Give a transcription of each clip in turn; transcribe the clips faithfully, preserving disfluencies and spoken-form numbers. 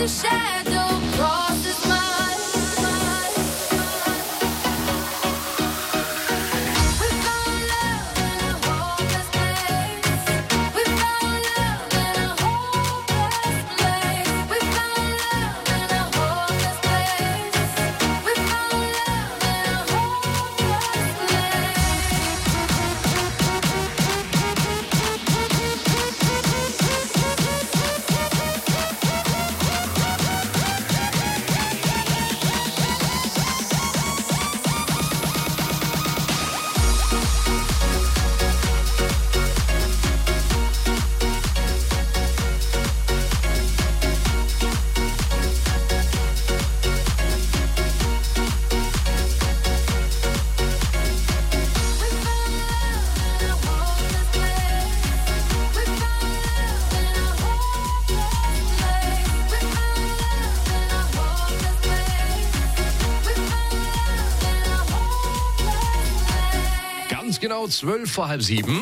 Genau zwölf vor halb sieben.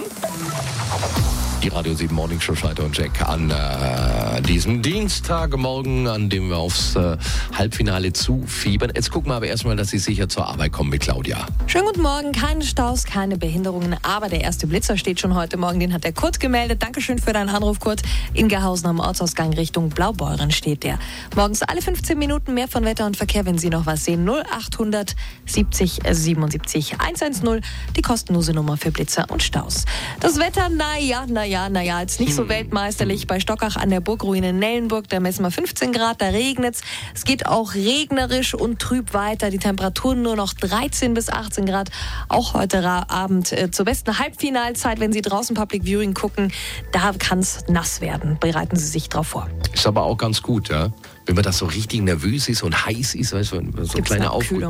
Die Radio sieben Morning Show Schalter und Jack an äh, diesem Dienstagmorgen, an dem wir aufs äh, Halbfinale zufiebern. Jetzt gucken wir aber erstmal, dass Sie sicher zur Arbeit kommen mit Claudia. Schönen guten Morgen, keine Staus, keine Behinderungen, aber der erste Blitzer steht schon heute Morgen, den hat der Kurt gemeldet. Dankeschön für deinen Anruf, Kurt. In Gehausen am Ortsausgang Richtung Blaubeuren steht der. Morgens alle fünfzehn Minuten mehr von Wetter und Verkehr, wenn Sie noch was sehen. null achthundert siebzig siebenundsiebzig hundertzehn, die kostenlose Nummer für Blitzer und Staus. Das Wetter, naja, naja. Ja, naja, jetzt nicht so weltmeisterlich. Bei Stockach an der Burgruine Nellenburg, da messen wir fünfzehn Grad, da regnet's. Es geht auch regnerisch und trüb weiter. Die Temperaturen nur noch dreizehn bis achtzehn Grad. Auch heute Abend äh, zur besten Halbfinalzeit, wenn Sie draußen Public Viewing gucken, da kann's nass werden. Bereiten Sie sich drauf vor. Ist aber auch ganz gut, ja. Wenn man das so richtig nervös ist und heiß ist, weißt du, so ein kleiner Aufwuchs.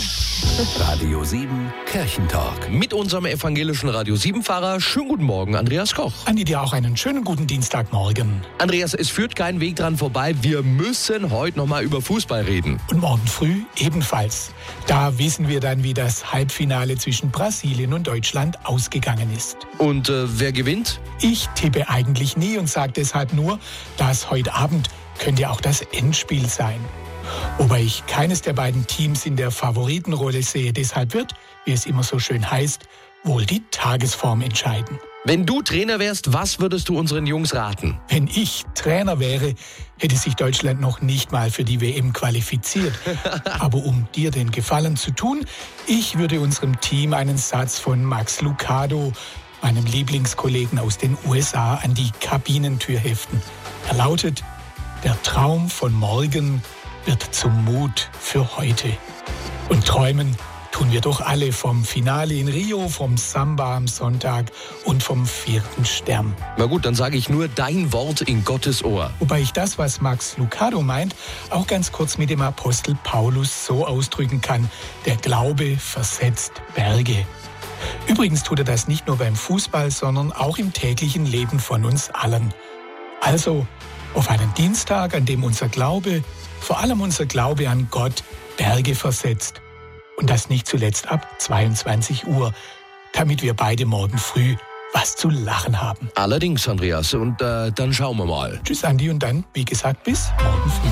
Radio sieben Kirchentag. Mit unserem evangelischen Radio sieben-Fahrer. Schönen guten Morgen, Andreas Koch. Andi, dir auch einen schönen guten Dienstagmorgen. Andreas, es führt kein Weg dran vorbei. Wir müssen heute noch mal über Fußball reden. Und morgen früh ebenfalls. Da wissen wir dann, wie das Halbfinale zwischen Brasilien und Deutschland ausgegangen ist. Und äh, wer gewinnt? Ich tippe eigentlich nie und sage deshalb nur, dass heute Abend könnte auch das Endspiel sein. Wobei ich keines der beiden Teams in der Favoritenrolle sehe. Deshalb wird, wie es immer so schön heißt, wohl die Tagesform entscheiden. Wenn du Trainer wärst, was würdest du unseren Jungs raten? Wenn ich Trainer wäre, hätte sich Deutschland noch nicht mal für die W M qualifiziert. Aber um dir den Gefallen zu tun, ich würde unserem Team einen Satz von Max Lucado, meinem Lieblingskollegen aus den U S A, an die Kabinentür heften. Er lautet: Der Traum von morgen wird zum Mut für heute. Und träumen tun wir doch alle vom Finale in Rio, vom Samba am Sonntag und vom vierten Stern. Na gut, dann sage ich nur dein Wort in Gottes Ohr. Wobei ich das, was Max Lucado meint, auch ganz kurz mit dem Apostel Paulus so ausdrücken kann: Der Glaube versetzt Berge. Übrigens tut er das nicht nur beim Fußball, sondern auch im täglichen Leben von uns allen. Also auf einen Dienstag, an dem unser Glaube, vor allem unser Glaube an Gott, Berge versetzt. Und das nicht zuletzt ab zweiundzwanzig Uhr, damit wir beide morgen früh was zu lachen haben. Allerdings, Andreas, und äh, dann schauen wir mal. Tschüss, Andi, und dann, wie gesagt, bis morgen früh.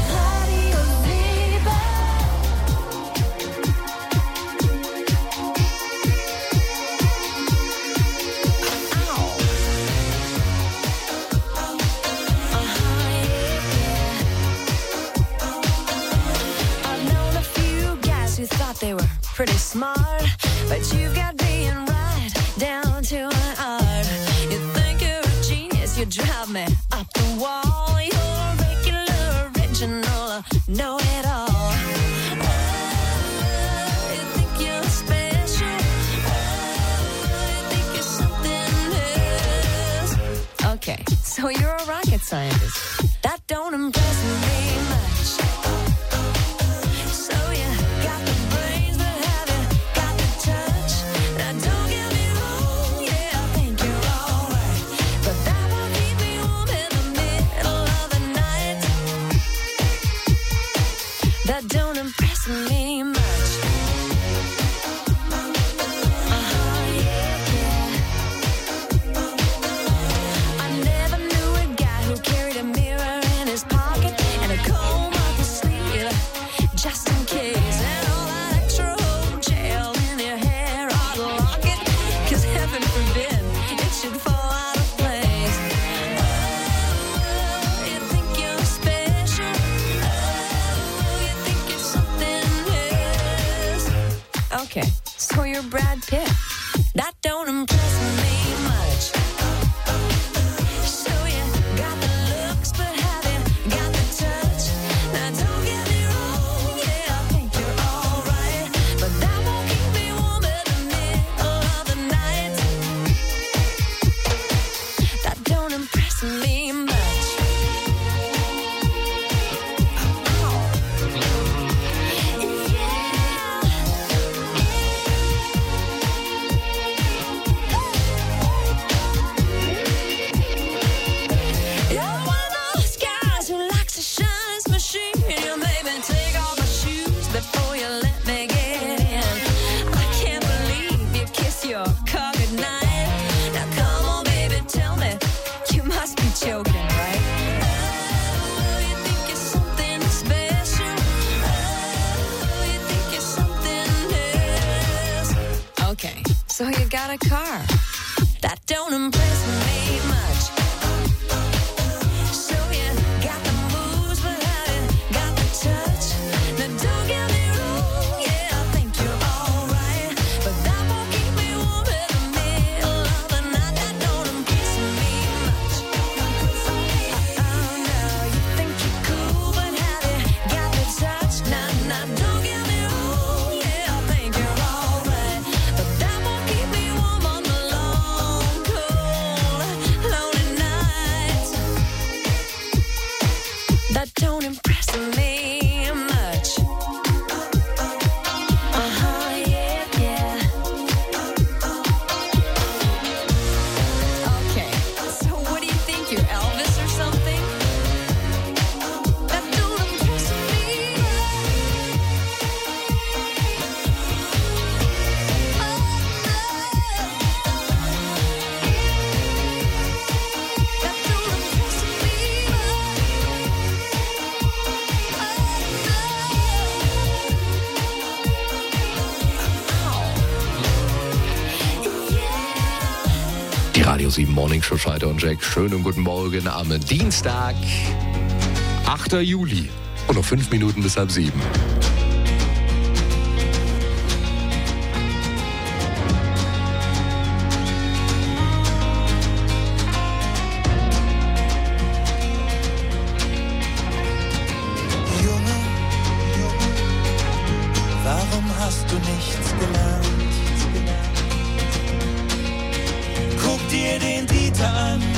They were pretty smart, but you've got being right down to an art. You think you're a genius, you drive me up the wall. You're regular, original, know it all. Oh, you think you're special. Oh, you think you're something else. Okay, so you're a rocket scientist. That don't impress me much. That don't impress me much. Uh-huh, yeah, yeah. I never knew a guy who carried a mirror in his pocket Pitt. That don't impress me much. So you got the looks, but have you got the touch? Now don't get me wrong, yeah, I think you're alright, but that won't keep me warm in the middle of the night. That don't impress me much. Before you let me get in, I can't believe you kiss your car goodnight. Now come on, baby, tell me, you must be joking, right? Oh, you think you're something special? Oh, you think you're something else? Okay, so you got a car. That don't impress me much. So you got the moves, but have you got the touch? Now don't get me wrong, yeah, I think you're alright, but that won't keep me warm in the middle of the night. That don't impress me much. Oh no, you think you're cool, but have you got the touch? Now, now don't get me wrong, yeah, I think you're alright, but that won't keep me warm on the long, cold, lonely nights. That don't impress me much. Uh-huh, yeah, yeah. Okay, so what do you think, you're Elvis or something? That don't impress me much. Oh, no. That don't impress me much. Die Radio sieben Morning Show, Schalter und Jack. Schönen guten Morgen am Dienstag, achter Juli. Und noch fünf Minuten bis halb sieben. Junge, Junge, warum hast du nichts gelernt? Guck dir den Dieter an,